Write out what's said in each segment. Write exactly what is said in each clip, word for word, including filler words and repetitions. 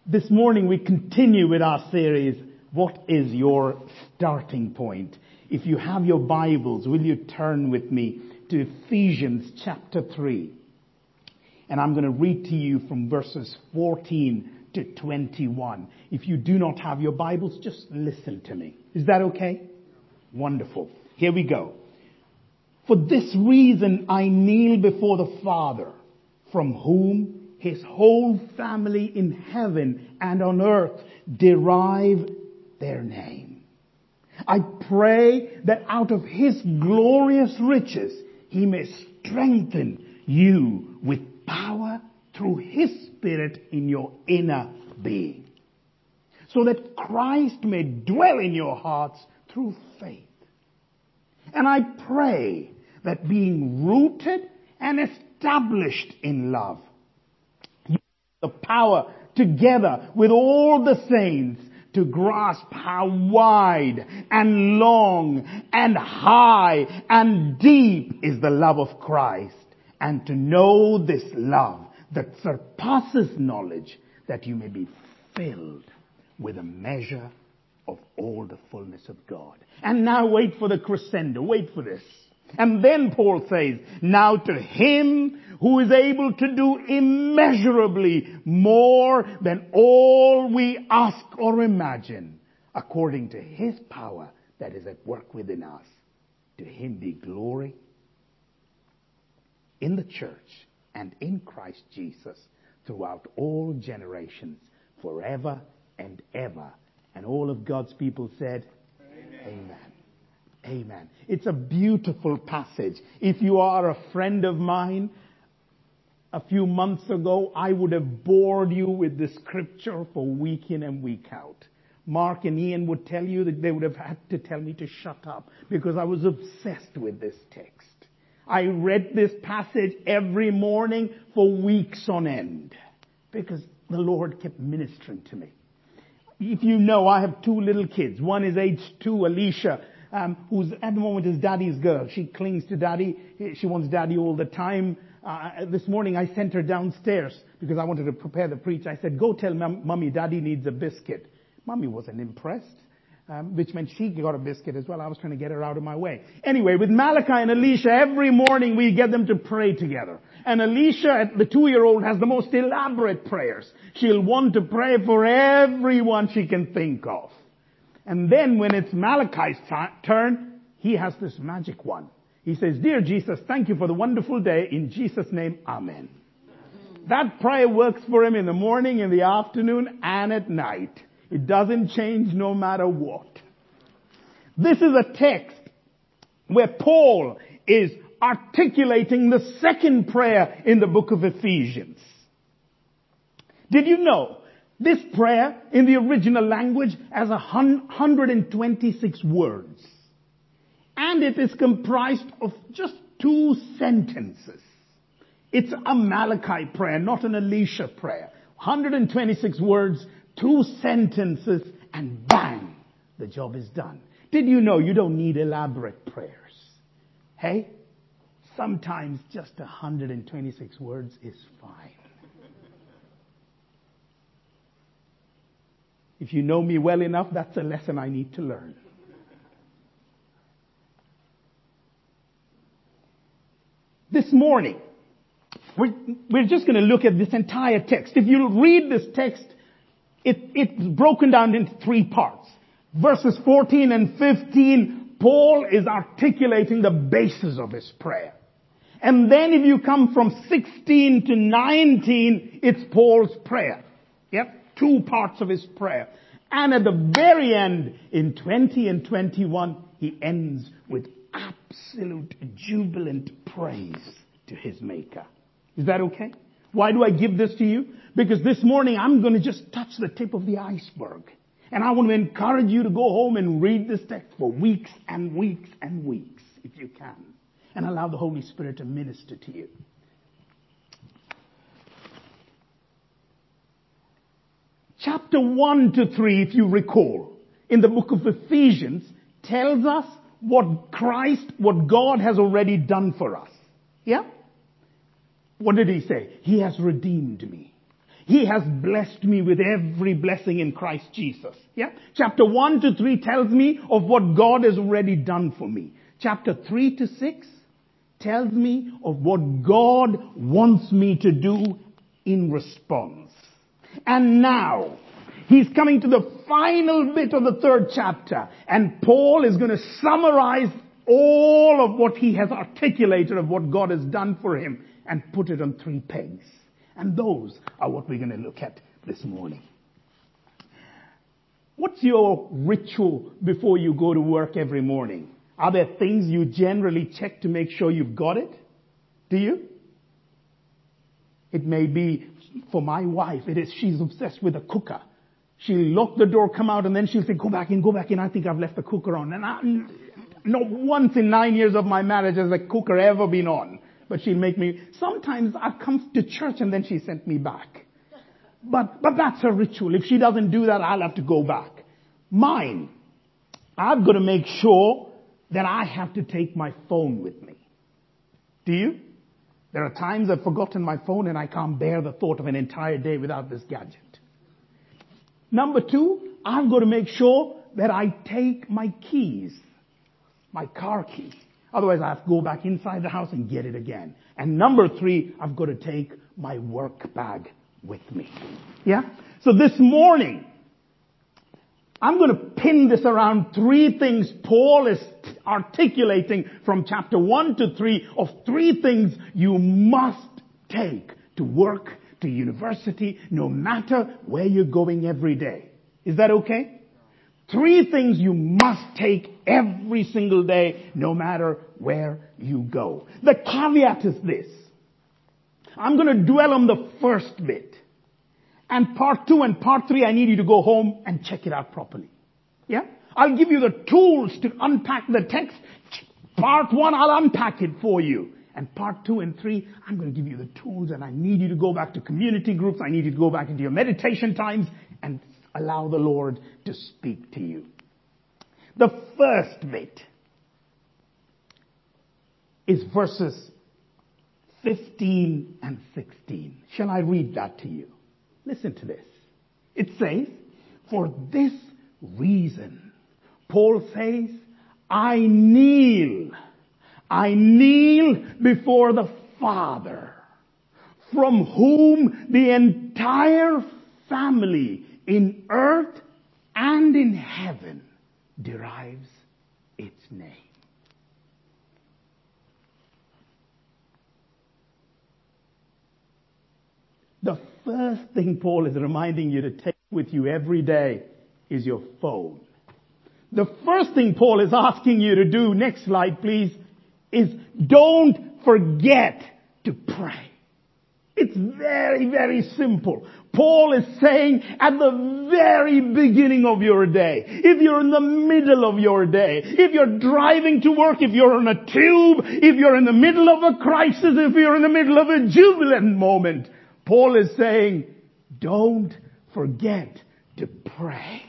This morning we continue with our series, What is Your Starting Point? If you have your Bibles, will you turn with me to Ephesians chapter three? And I'm going to read to you from verses fourteen to twenty-one. If you do not have your Bibles, just listen to me. Is that okay? Wonderful. Here we go. For this reason I kneel before the Father, from whom His whole family in heaven and on earth derive their name. I pray that out of His glorious riches He may strengthen you with power through His Spirit in your inner being, so that Christ may dwell in your hearts through faith. And I pray that being rooted and established in love, the power together with all the saints to grasp how wide and long and high and deep is the love of Christ, and to know this love that surpasses knowledge, that you may be filled with a measure of all the fullness of God. And now wait for the crescendo, wait for this. And then Paul says, now to Him who is able to do immeasurably more than all we ask or imagine, according to His power that is at work within us. To Him be glory in the church and in Christ Jesus throughout all generations, forever and ever. And all of God's people said, Amen. Amen. Amen. It's a beautiful passage. If you are a friend of mine, a few months ago, I would have bored you with the scripture for week in and week out. Mark and Ian would tell you that they would have had to tell me to shut up because I was obsessed with this text. I read this passage every morning for weeks on end because the Lord kept ministering to me. If you know, I have two little kids. One is age two, Alicia, Um, who's at the moment is daddy's girl. She clings to daddy. She wants daddy all the time. Uh, this morning I sent her downstairs because I wanted to prepare the preach. I said, go tell mom, mommy daddy needs a biscuit. Mommy wasn't impressed, um, which meant she got a biscuit as well. I was trying to get her out of my way. Anyway, with Malachi and Alicia, every morning we get them to pray together. And Alicia, the two-year-old, has the most elaborate prayers. She'll want to pray for everyone she can think of. And then when it's Malachi's t- turn, he has this magic one. He says, Dear Jesus, thank you for the wonderful day. In Jesus' name, Amen. That prayer works for him in the morning, in the afternoon, and at night. It doesn't change no matter what. This is a text where Paul is articulating the second prayer in the book of Ephesians. Did you know? This prayer in the original language has one hundred twenty-six words. And it is comprised of just two sentences. It's a Malachi prayer, not an Elisha prayer. one hundred twenty-six words, two sentences, and bang, the job is done. Did you know you don't need elaborate prayers? Hey, sometimes just one hundred twenty-six words is fine. If you know me well enough, that's a lesson I need to learn. This morning, we're, we're just going to look at this entire text. If you read this text, it, it's broken down into three parts. Verses fourteen and fifteen, Paul is articulating the basis of his prayer. And then if you come from sixteen to nineteen, it's Paul's prayer. Yep. Two parts of his prayer. And at the very end, in twenty and twenty-one, he ends with absolute jubilant praise to his Maker. Is that okay? Why do I give this to you? Because this morning I'm going to just touch the tip of the iceberg. And I want to encourage you to go home and read this text for weeks and weeks and weeks, if you can. And allow the Holy Spirit to minister to you. Chapter one to three, if you recall, in the book of Ephesians, tells us what Christ, what God has already done for us. Yeah? What did he say? He has redeemed me. He has blessed me with every blessing in Christ Jesus. Yeah? Chapter one to three tells me of what God has already done for me. Chapter three to six tells me of what God wants me to do in response. And now, he's coming to the final bit of the third chapter, and Paul is going to summarize all of what he has articulated of what God has done for him and put it on three pegs. And those are what we're going to look at this morning. What's your ritual before you go to work every morning? Are there things you generally check to make sure you've got it? Do you? It may be, for my wife, it is, she's obsessed with a cooker. She'll lock the door, come out, and then she'll say, go back in, go back in. I think I've left the cooker on. And I, not once in nine years of my marriage has the cooker ever been on. But she'll make me, sometimes I've come to church and then she sent me back. But, but that's her ritual. If she doesn't do that, I'll have to go back. Mine, I've got to make sure that I have to take my phone with me. Do you? There are times I've forgotten my phone and I can't bear the thought of an entire day without this gadget. Number two, I've got to make sure that I take my keys, my car keys. Otherwise, I have to go back inside the house and get it again. And number three, I've got to take my work bag with me. Yeah? So this morning, I'm going to pin this around three things Paul is articulating from chapter one to three of three things you must take to work, to university, no matter where you're going every day. Is that okay? Three things you must take every single day, no matter where you go. The caveat is this. I'm going to dwell on the first bit. And part two and part three, I need you to go home and check it out properly. Yeah? I'll give you the tools to unpack the text. Part one, I'll unpack it for you. And part two and three, I'm going to give you the tools, and I need you to go back to community groups. I need you to go back into your meditation times and allow the Lord to speak to you. The first bit is verses fifteen and sixteen. Shall I read that to you? Listen to this. It says, for this reason, Paul says, I kneel. I kneel before the Father, from whom the entire family in earth and in heaven derives its name. The first thing Paul is reminding you to take with you every day is your phone. The first thing Paul is asking you to do, next slide please, is don't forget to pray. It's very, very simple. Paul is saying at the very beginning of your day, if you're in the middle of your day, if you're driving to work, if you're on a tube, if you're in the middle of a crisis, if you're in the middle of a jubilant moment, Paul is saying, don't forget to pray.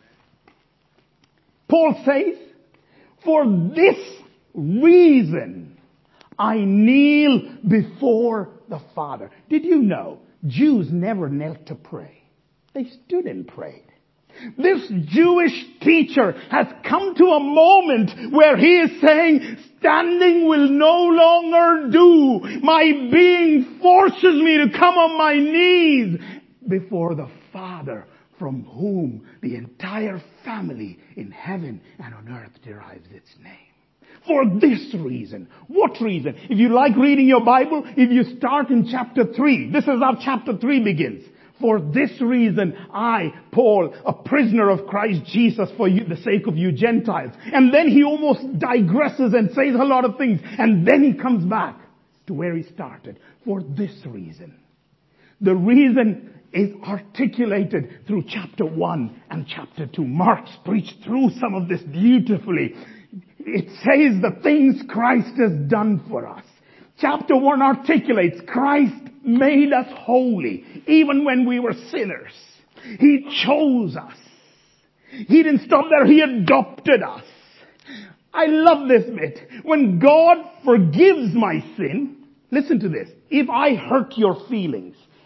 Paul says, for this reason, I kneel before the Father. Did you know Jews never knelt to pray? They stood and prayed. This Jewish teacher has come to a moment where he is saying, standing will no longer do. My being forces me to come on my knees before the Father, from whom the entire family in heaven and on earth derives its name. For this reason. What reason? If you like reading your Bible, if you start in chapter three, this is how chapter three begins. For this reason, I, Paul, a prisoner of Christ Jesus for you, the sake of you Gentiles. And then he almost digresses and says a lot of things. And then he comes back to where he started. For this reason. The reason is articulated through chapter one and chapter two. Mark's preached through some of this beautifully. It says the things Christ has done for us. Chapter one articulates Christ made us holy even when we were sinners. He chose us. He didn't stop there. He adopted us. I love this bit. When God forgives my sin, listen to this. If I hurt your feelings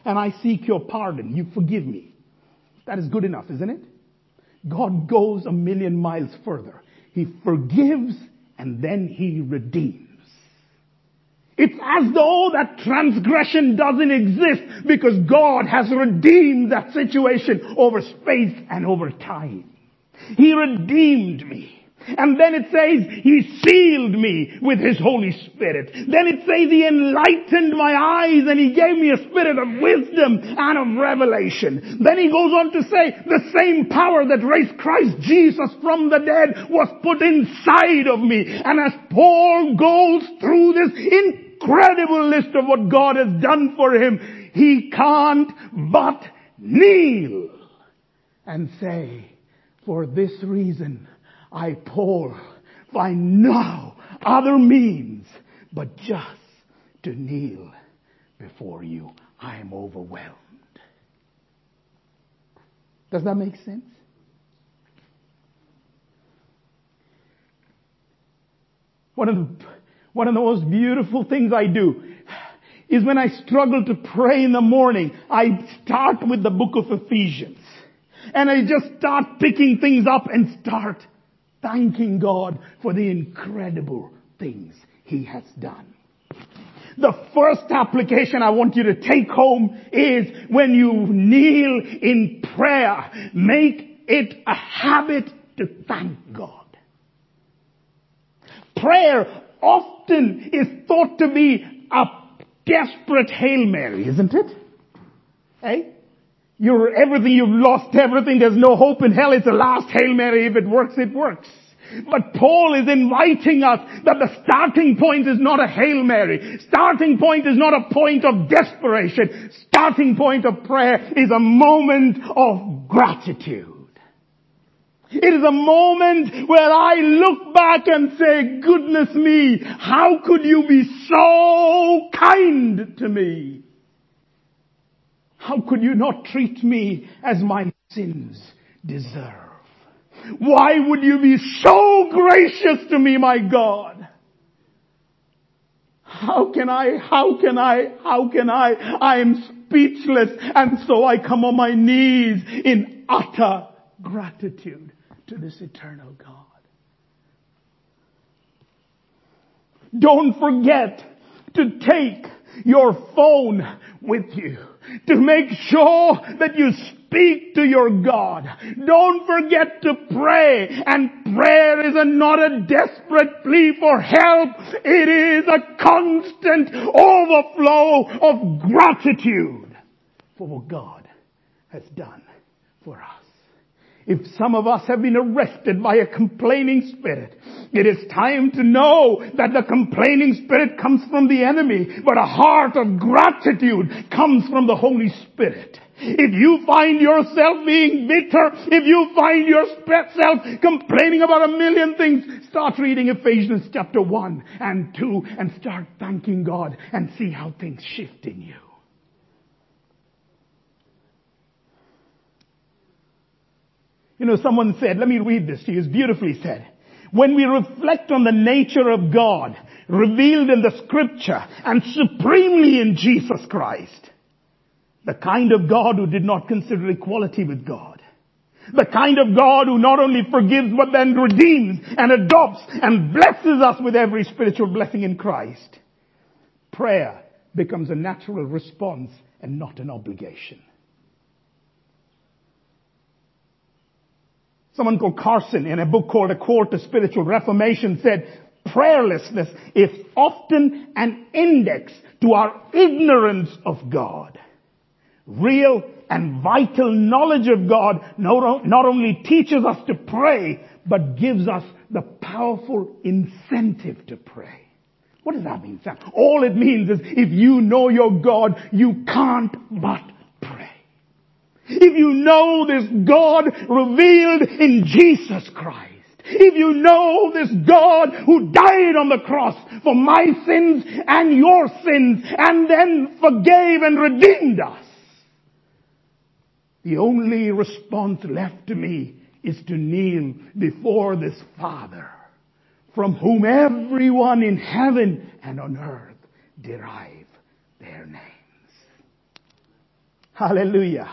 and I seek your pardon. You forgive me. That is good enough, isn't it? God goes a million miles further. He forgives and then He redeems. It's as though that transgression doesn't exist because God has redeemed that situation over space and over time. He redeemed me. And then it says He sealed me with His Holy Spirit. Then it says He enlightened my eyes and He gave me a spirit of wisdom and of revelation. Then He goes on to say the same power that raised Christ Jesus from the dead was put inside of me. And as Paul goes through this incredible list of what God has done for him, he can't but kneel and say, for this reason, I, Paul, find no other means but just to kneel before you. I am overwhelmed. Does that make sense? One of the, one of the most beautiful things I do is when I struggle to pray in the morning, I start with the book of Ephesians. And I just start picking things up and start thanking God for the incredible things He has done. The first application I want you to take home is when you kneel in prayer, make it a habit to thank God. Prayer often is thought to be a desperate Hail Mary, isn't it? Hey? You're everything, you've lost everything, there's no hope in hell, it's the last Hail Mary, if it works, it works. But Paul is inviting us that the starting point is not a Hail Mary. Starting point is not a point of desperation. Starting point of prayer is a moment of gratitude. It is a moment where I look back and say, goodness me, how could you be so kind to me? How could you not treat me as my sins deserve? Why would you be so gracious to me, my God? How can I, how can I, how can I? I am speechless, and so I come on my knees in utter gratitude to this eternal God. Don't forget to take your phone with you to make sure that you speak to your God. Don't forget to pray. And prayer is a, not a desperate plea for help. It is a constant overflow of gratitude for what God has done for us. If some of us have been arrested by a complaining spirit, it is time to know that the complaining spirit comes from the enemy, but a heart of gratitude comes from the Holy Spirit. If you find yourself being bitter, if you find yourself complaining about a million things, start reading Ephesians chapter one and two and start thanking God and see how things shift in you. You know, someone said, let me read this to you, it's beautifully said. When we reflect on the nature of God revealed in the scripture and supremely in Jesus Christ, the kind of God who did not consider equality with God, the kind of God who not only forgives but then redeems and adopts and blesses us with every spiritual blessing in Christ, prayer becomes a natural response and not an obligation. Someone called Carson, in a book called A Court to Spiritual Reformation, said, prayerlessness is often an index to our ignorance of God. Real and vital knowledge of God not, not only teaches us to pray, but gives us the powerful incentive to pray. What does that mean, Sam? All it means is if you know your God, you can't but pray. If you know this God revealed in Jesus Christ, if you know this God who died on the cross for my sins and your sins and then forgave and redeemed us, the only response left to me is to kneel before this Father from whom everyone in heaven and on earth derive their names. Hallelujah.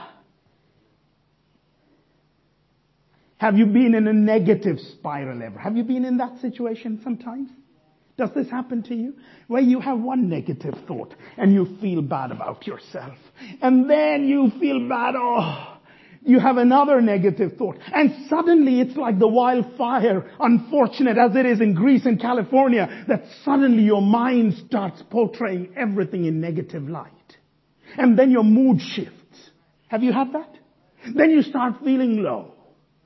Have you been in a negative spiral ever? Have you been in that situation sometimes? Does this happen to you? Where you have one negative thought and you feel bad about yourself. And then you feel bad, oh, you have another negative thought. And suddenly it's like the wildfire, unfortunate as it is in Greece and California, that suddenly your mind starts portraying everything in negative light. And then your mood shifts. Have you had that? Then you start feeling low.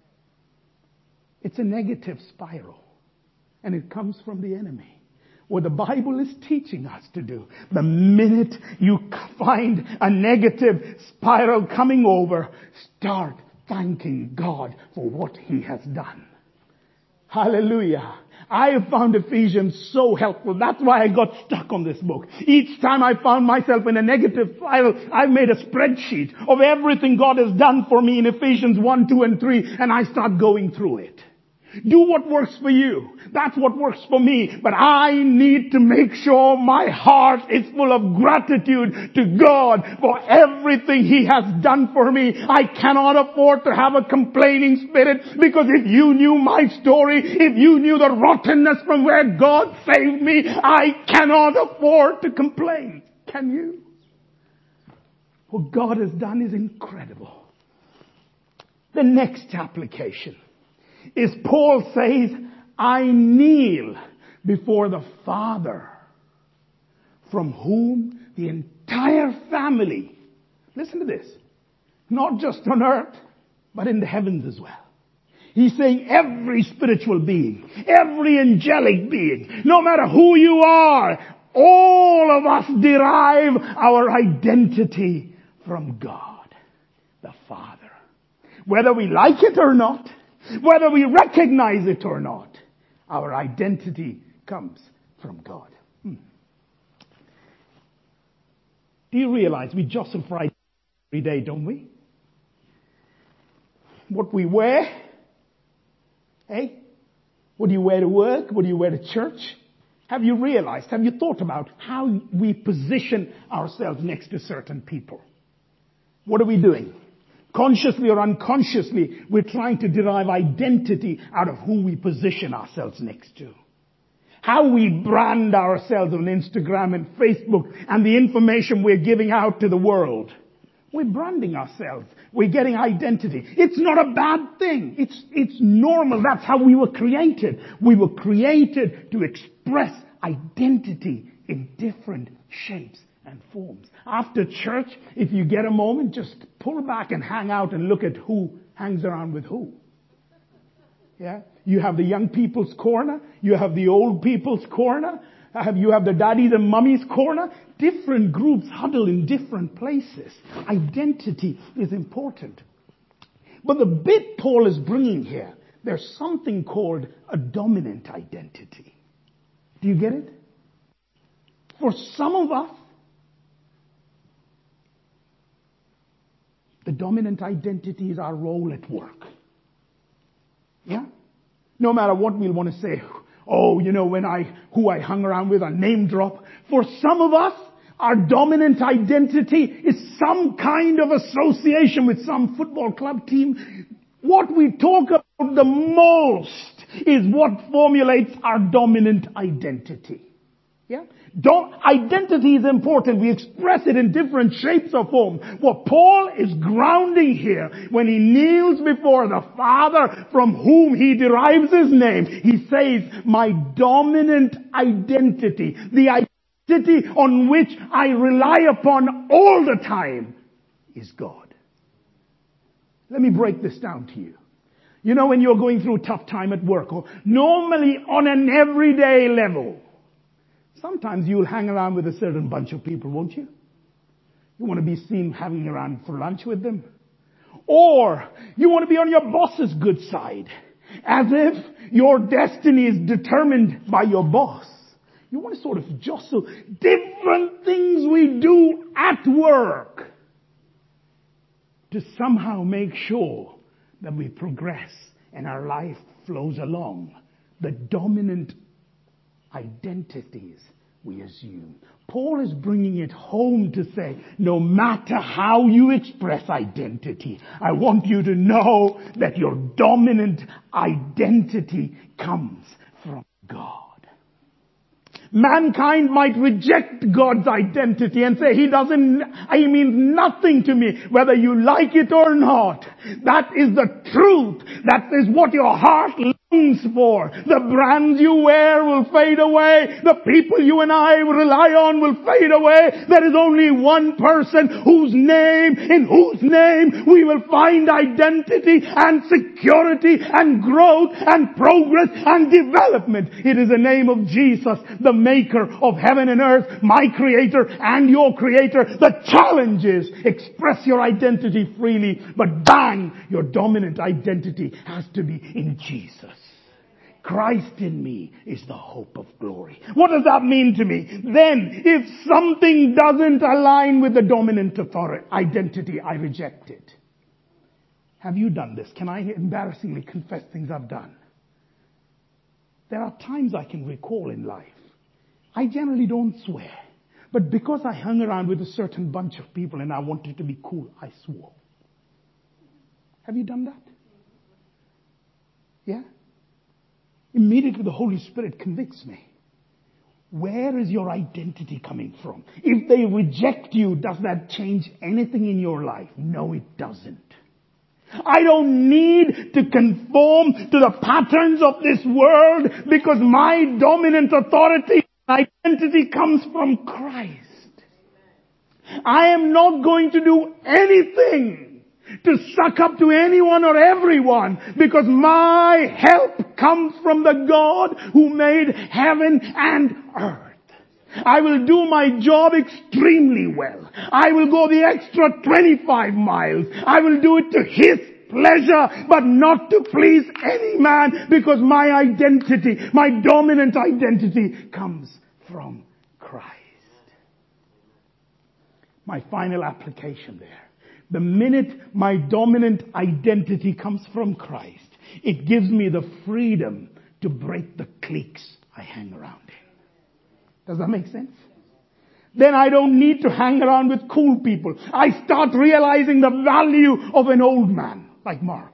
It's a negative spiral. And it comes from the enemy. What the Bible is teaching us to do, the minute you find a negative spiral coming over, start thanking God for what He has done. Hallelujah. I have found Ephesians so helpful. That's why I got stuck on this book. Each time I found myself in a negative spiral, I made a spreadsheet of everything God has done for me in Ephesians one, two, and three, and I start going through it. Do what works for you. That's what works for me. But I need to make sure my heart is full of gratitude to God for everything He has done for me. I cannot afford to have a complaining spirit, because if you knew my story, if you knew the rottenness from where God saved me, I cannot afford to complain. Can you? What God has done is incredible. The next application is Paul says, I kneel before the Father, from whom the entire family, listen to this, not just on earth, but in the heavens as well. He's saying every spiritual being, every angelic being, no matter who you are, all of us derive our identity from God, the Father. Whether we like it or not, whether we recognize it or not, our identity comes from God. Hmm. Do you realize we justify every day, don't we? What we wear, eh? What do you wear to work? What do you wear to church? Have you realized, have you thought about how we position ourselves next to certain people? What are we doing? Consciously or unconsciously, we're trying to derive identity out of who we position ourselves next to. How we brand ourselves on Instagram and Facebook and the information we're giving out to the world. We're branding ourselves. We're getting identity. It's not a bad thing. It's, it's normal. That's how we were created. We were created to express identity in different shapes and forms. After church, if you get a moment, just pull back and hang out and look at who hangs around with who. Yeah? You have the young people's corner. You have the old people's corner. You have the daddies and mummies corner. Different groups huddle in different places. Identity is important. But the bit Paul is bringing here, there's something called a dominant identity. Do you get it? For some of us, the dominant identity is our role at work. Yeah? No matter what we'll want to say, oh, you know, when I, who I hung around with, a name drop. For some of us, our dominant identity is some kind of association with some football club team. What we talk about the most is what formulates our dominant identity. Yeah? Don't, identity is important. We express it in different shapes or forms. What Paul is grounding here, when he kneels before the Father from whom he derives his name, he says, my dominant identity, the identity on which I rely upon all the time, is God. Let me break this down to you. You know, when you're going through a tough time at work, or normally on an everyday level, sometimes you'll hang around with a certain bunch of people, won't you? You want to be seen hanging around for lunch with them. Or you want to be on your boss's good side, as if your destiny is determined by your boss. You want to sort of jostle different things we do at work to somehow make sure that we progress and our life flows along. The dominant identities we assume. Paul is bringing it home to say, no matter how you express identity, I want you to know that your dominant identity comes from God. Mankind might reject God's identity and say, He doesn't, He means nothing to me, whether you like it or not. That is the truth. That is what your heart longs for. The brands you wear will fade away. The people you and I rely on will fade away. There is only one person whose name, in whose name we will find identity and security and growth and progress and development. It is the name of Jesus, the maker of heaven and earth, my creator and your creator. The challenge is express your identity freely, but bang, your dominant identity has to be in Jesus. Christ in me is the hope of glory. What does that mean to me? Then, if something doesn't align with the dominant authority, identity, I reject it. Have you done this? Can I embarrassingly confess things I've done? There are times I can recall in life. I generally don't swear. But because I hung around with a certain bunch of people and I wanted to be cool, I swore. Have you done that? Yeah? Immediately the Holy Spirit convicts me. Where is your identity coming from? If they reject you, does that change anything in your life? No, it doesn't. I don't need to conform to the patterns of this world because my dominant authority, identity comes from Christ. I am not going to do anything to suck up to anyone or everyone because my help comes from the God who made heaven and earth. I will do my job extremely well. I will go the extra twenty-five miles. I will do it to His pleasure, but not to please any man, because my identity, my dominant identity comes from Christ. My final application there. The minute my dominant identity comes from Christ, it gives me the freedom to break the cliques I hang around in. Does that make sense? Then I don't need to hang around with cool people. I start realizing the value of an old man like Mark.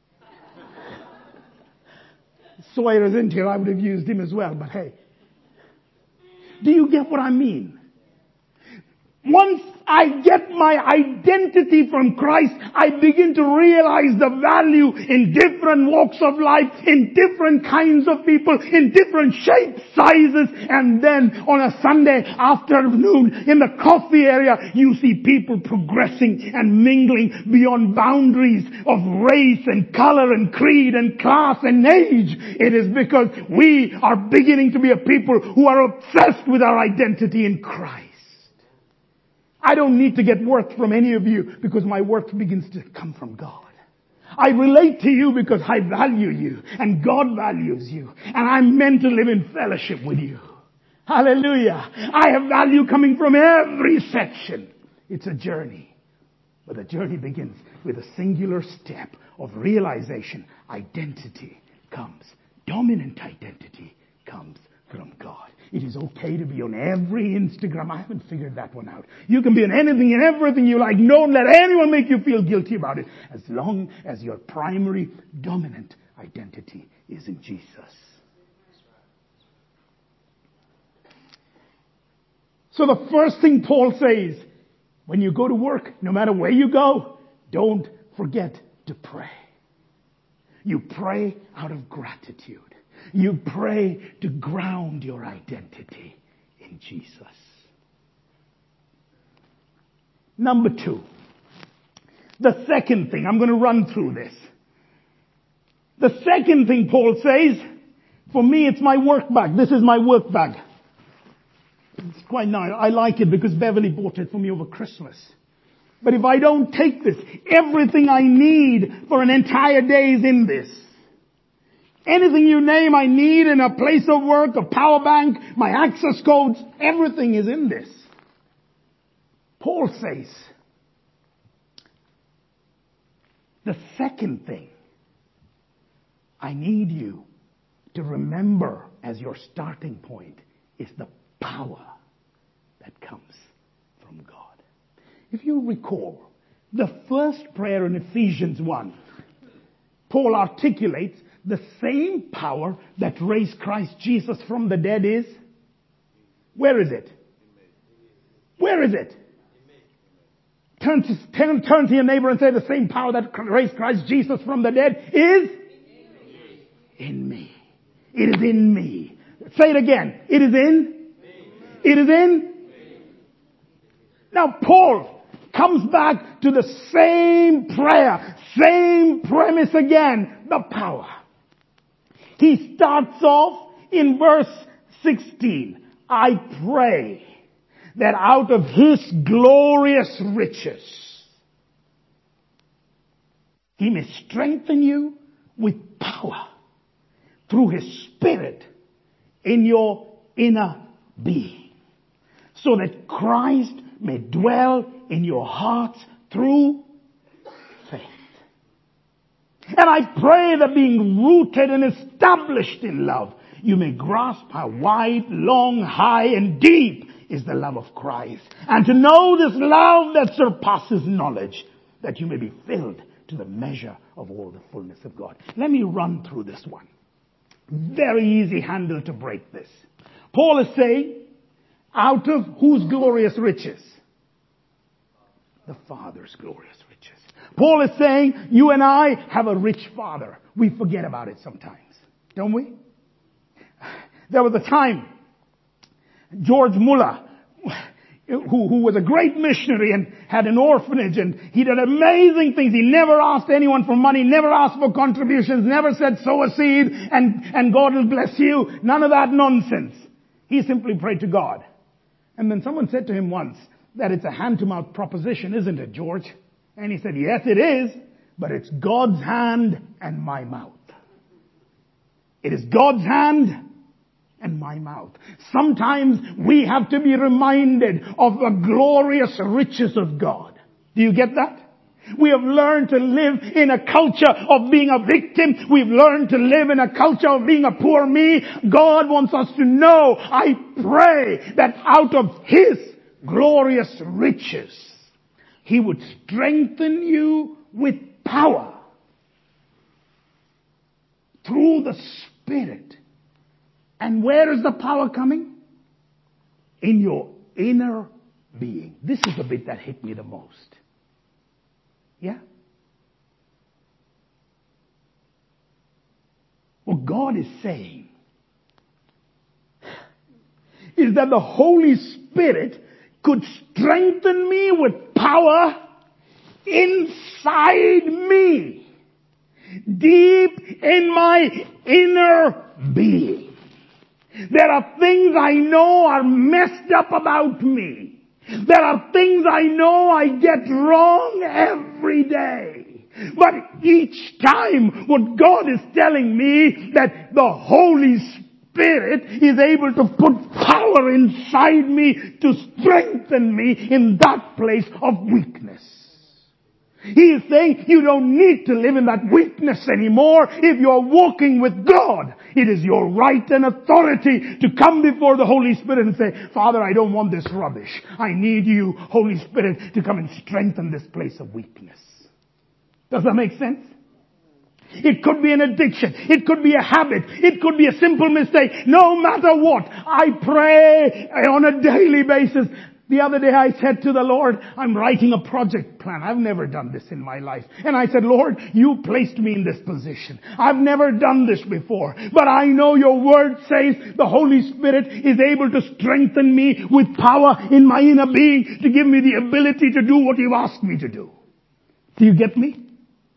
Sawyer isn't here. I would have used him as well, but hey. Do you get what I mean? Once I get my identity from Christ, I begin to realize the value in different walks of life, in different kinds of people, in different shapes, sizes, and then on a Sunday afternoon in the coffee area, you see people progressing and mingling beyond boundaries of race and color and creed and class and age. It is because we are beginning to be a people who are obsessed with our identity in Christ. I don't need to get worth from any of you because my worth begins to come from God. I relate to you because I value you and God values you, and I'm meant to live in fellowship with you. Hallelujah. I have value coming from every section. It's a journey, but the journey begins with a singular step of realization. Identity comes. Dominant identity comes from God. It is okay to be on every Instagram. I haven't figured that one out. You can be on anything and everything you like. Don't let anyone make you feel guilty about it, as long as your primary dominant identity is in Jesus. So the first thing Paul says, when you go to work, no matter where you go, don't forget to pray. You pray out of gratitude. You pray to ground your identity in Jesus. Number two. The second thing, I'm going to run through this. The second thing Paul says, for me it's my work bag. This is my work bag. It's quite nice. I like it because Beverly bought it for me over Christmas. But if I don't take this, everything I need for an entire day is in this. Anything you name I need in a place of work, a power bank, my access codes, everything is in this. Paul says, the second thing I need you to remember as your starting point is the power that comes from God. If you recall, the first prayer in Ephesians one, Paul articulates the same power that raised Christ Jesus from the dead is, where is it? Where is it? Turn to, turn, turn to your neighbor and say, the same power that raised Christ Jesus from the dead is in me. It is in me. Say it again. It is in? It is in? Now Paul comes back to the same prayer, same premise again, the power. He starts off in verse sixteen. I pray that out of His glorious riches, He may strengthen you with power through His Spirit in your inner being, so that Christ may dwell in your hearts through faith. And I pray that being rooted and established in love, you may grasp how wide, long, high, and deep is the love of Christ, and to know this love that surpasses knowledge, that you may be filled to the measure of all the fullness of God. Let me run through this one. Very easy handle to break this. Paul is saying, out of whose glorious riches? The Father's glorious riches. Paul is saying, you and I have a rich Father. We forget about it sometimes, don't we? There was a time, George Muller, who, who was a great missionary and had an orphanage, and he did amazing things. He never asked anyone for money, never asked for contributions, never said sow a seed and, and God will bless you. None of that nonsense. He simply prayed to God. And then someone said to him once that it's a hand-to-mouth proposition, isn't it, George? And he said, yes, it is, but it's God's hand and my mouth. It is God's hand and my mouth. Sometimes we have to be reminded of the glorious riches of God. Do you get that? We have learned to live in a culture of being a victim. We've learned to live in a culture of being a poor me. God wants us to know, I pray that out of His glorious riches, He would strengthen you with power through the Spirit. And where is the power coming? In your inner being. This is the bit that hit me the most. Yeah? What God is saying is that the Holy Spirit could strengthen me with power inside me, deep in my inner being. There are things I know are messed up about me. There are things I know I get wrong every day. But each time what God is telling me that the Holy Spirit is able to put power inside me to strengthen me in that place of weakness. He is saying you don't need to live in that weakness anymore if you're walking with God. It is your right and authority to come before the Holy Spirit and say, Father, I don't want this rubbish. I need you, Holy Spirit, to come and strengthen this place of weakness. Does that make sense? It could be an addiction. It could be a habit. It could be a simple mistake. No matter what, I pray on a daily basis. The other day I said to the Lord, I'm writing a project plan. I've never done this in my life. And I said, Lord, you placed me in this position. I've never done this before. But I know your word says the Holy Spirit is able to strengthen me with power in my inner being to give me the ability to do what you've asked me to do. Do you get me?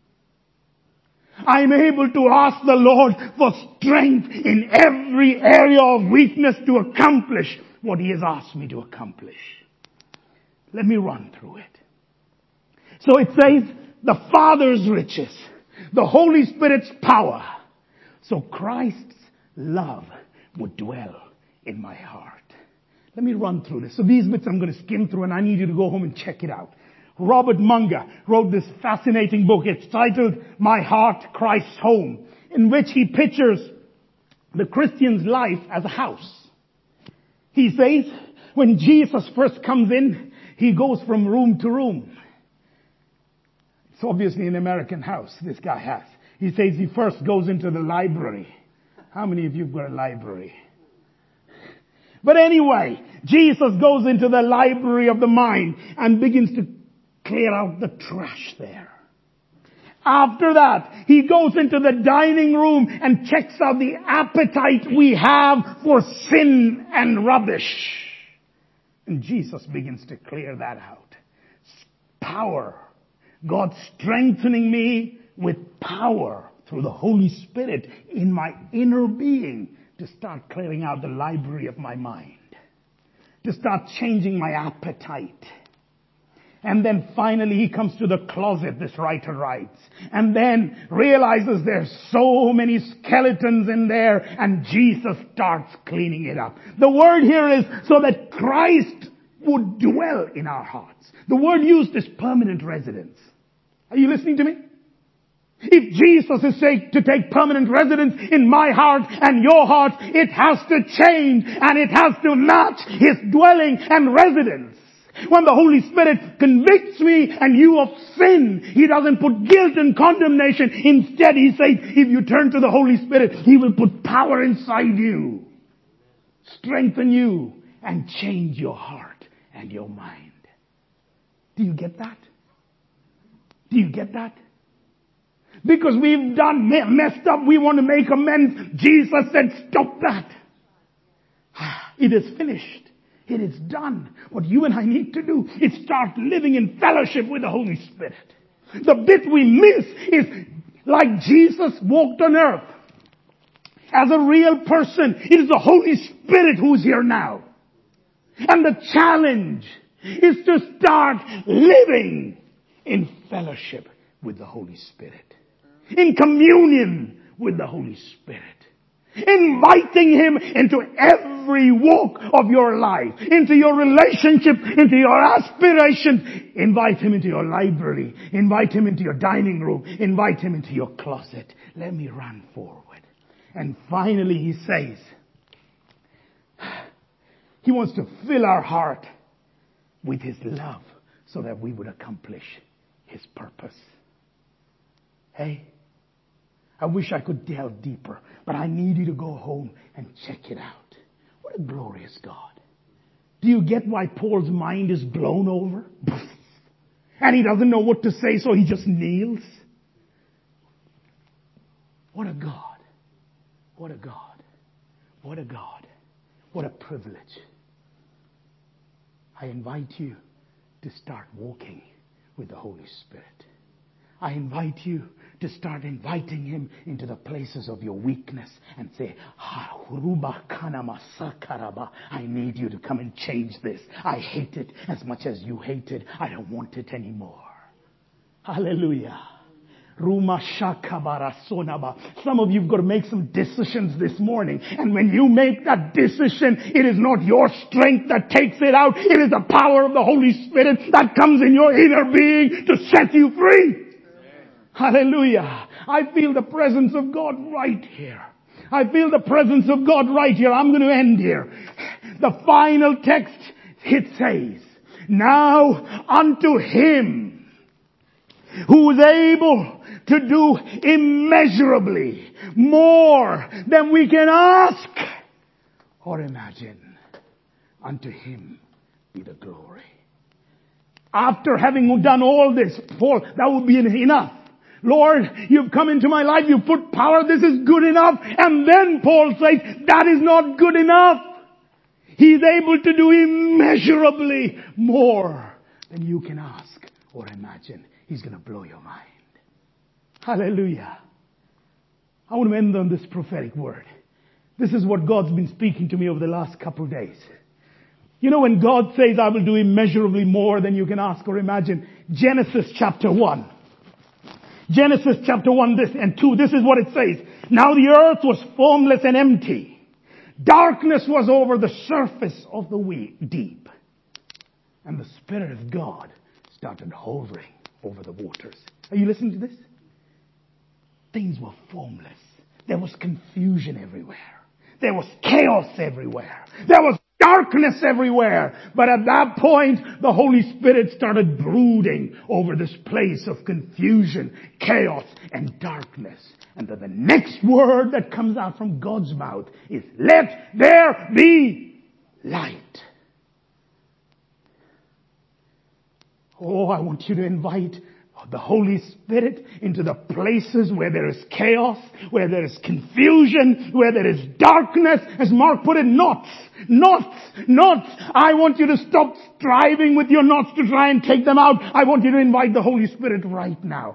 I'm able to ask the Lord for strength in every area of weakness to accomplish what He has asked me to accomplish. Let me run through it. So it says, the Father's riches, the Holy Spirit's power, so Christ's love would dwell in my heart. Let me run through this. So these bits I'm going to skim through, and I need you to go home and check it out. Robert Munger wrote this fascinating book. It's titled My Heart, Christ's Home, in which he pictures the Christian's life as a house. He says, when Jesus first comes in, he goes from room to room. It's obviously an American house this guy has. He says he first goes into the library. How many of you have got a library? But anyway, Jesus goes into the library of the mind and begins to clear out the trash there. After that, he goes into the dining room and checks out the appetite we have for sin and rubbish. And Jesus begins to clear that out. Power. God strengthening me with power through the Holy Spirit in my inner being to start clearing out the library of my mind. To start changing my appetite. And then finally he comes to the closet, this writer writes, and then realizes there's so many skeletons in there, and Jesus starts cleaning it up. The word here is so that Christ would dwell in our hearts. The word used is permanent residence. Are you listening to me? If Jesus is say, to take permanent residence in my heart and your heart, it has to change and it has to match His dwelling and residence. When the Holy Spirit convicts me and you of sin, He doesn't put guilt and condemnation. Instead, He says, if you turn to the Holy Spirit, He will put power inside you, strengthen you, and change your heart and your mind. Do you get that? Do you get that? Because we've done, messed up, we want to make amends. Jesus said, stop that. It is finished. It is done. What you and I need to do is start living in fellowship with the Holy Spirit. The bit we miss is like Jesus walked on earth. As a real person, it is the Holy Spirit who's here now. And the challenge is to start living in fellowship with the Holy Spirit. In communion with the Holy Spirit. Inviting Him into every walk of your life, into your relationship, into your aspirations. Invite Him into your library. Invite Him into your dining room. Invite Him into your closet. Let me run forward. And finally He says, He wants to fill our heart with His love so that we would accomplish His purpose. Hey, I wish I could delve deeper, but I need you to go home and check it out. What a glorious God. Do you get why Paul's mind is blown over? And he doesn't know what to say, so he just kneels. What a God. What a God. What a God. What a privilege. I invite you to start walking with the Holy Spirit. I invite you to start inviting Him into the places of your weakness and say, I need you to come and change this. I hate it as much as you hate it. I don't want it anymore. Hallelujah. Some of you have got to make some decisions this morning. And when you make that decision, it is not your strength that takes it out. It is the power of the Holy Spirit that comes in your inner being to set you free. Hallelujah. I feel the presence of God right here. I feel the presence of God right here. I'm going to end here. The final text, it says, now unto Him who is able to do immeasurably more than we can ask or imagine. Unto Him be the glory. After having done all this, Paul, that would be enough. Lord, you've come into my life, you've put power, this is good enough. And then Paul says, that is not good enough. He's able to do immeasurably more than you can ask or imagine. He's going to blow your mind. Hallelujah. I want to end on this prophetic word. This is what God's been speaking to me over the last couple of days. You know, when God says, I will do immeasurably more than you can ask or imagine, Genesis chapter one. Genesis chapter one this and two, this is what it says. Now the earth was formless and empty. Darkness was over the surface of the deep. And the Spirit of God started hovering over the waters. Are you listening to this? Things were formless. There was confusion everywhere. There was chaos everywhere. There was darkness everywhere. But at that point, the Holy Spirit started brooding over this place of confusion, chaos, and darkness. And then the next word that comes out from God's mouth is, let there be light. Oh, I want you to invite the Holy Spirit into the places where there is chaos, where there is confusion, where there is darkness. As Mark put it, knots, knots, knots. I want you to stop striving with your knots to try and take them out. I want you to invite the Holy Spirit right now